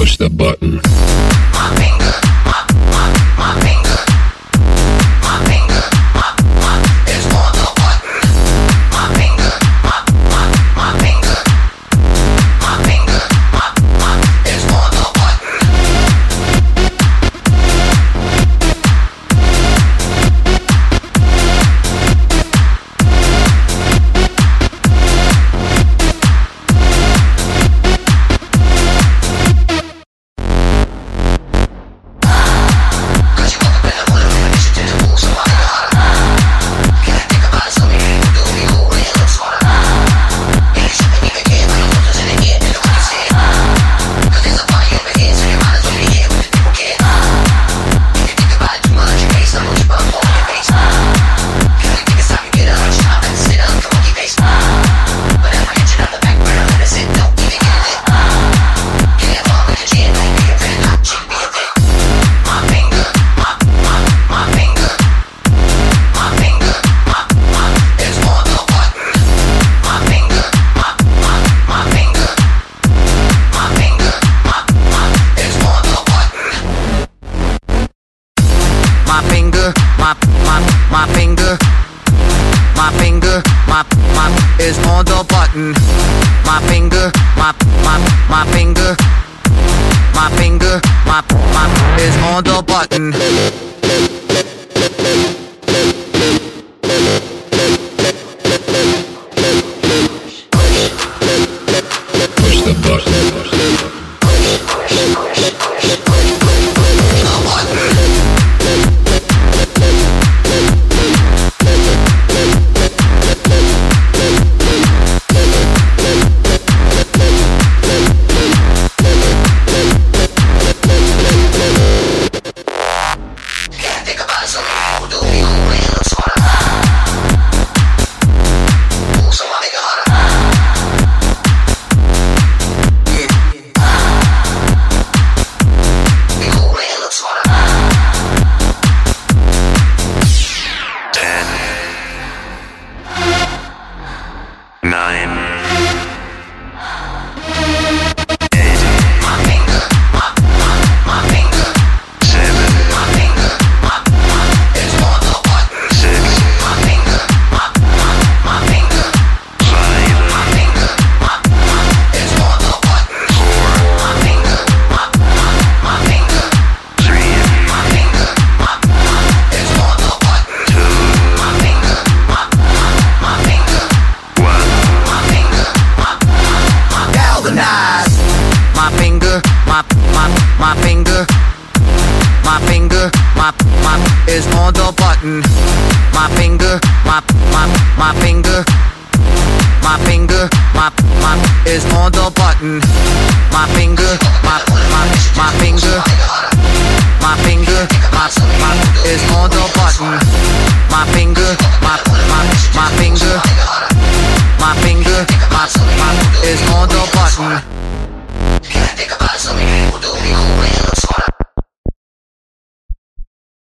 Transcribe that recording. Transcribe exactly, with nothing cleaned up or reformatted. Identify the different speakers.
Speaker 1: Push the button.
Speaker 2: My finger, my, my, my finger. My finger, my, my, is on the button. My finger, my, my, my finger. My finger, my, my, is on the button. My finger, my, my, my finger. My finger, my, my, is on the button. My finger, my, my, my finger. My finger, my, my, is on the button.
Speaker 1: Push the button.
Speaker 3: Nine.
Speaker 2: My finger, my, my, my finger. My finger, my, my, is on the button. My finger, my, my, my finger. My finger, my, my, is on the button. My finger, my, my, my finger. My finger, my, my, is on the